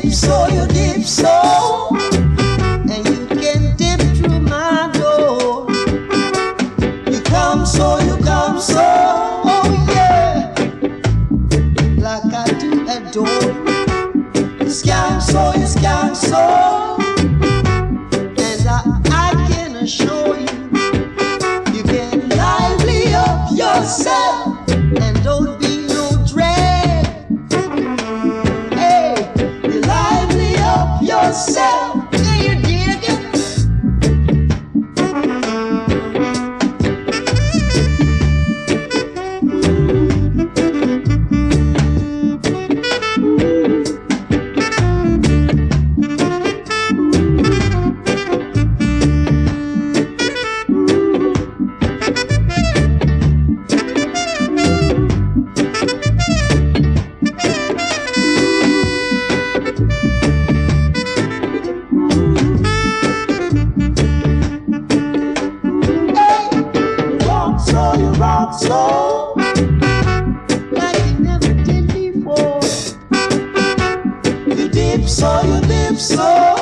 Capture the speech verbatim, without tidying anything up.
dip so, you dip so, and you can dip through my door. You come so, you come so, oh yeah, like I do adore you. You scam so, you scam so, and I, I can assure you, you can lively up yourself and don't be no drag. Hey, you lively up yourself. Do you dig it? So you rock slow, like you never did before. You dip so, you dip so.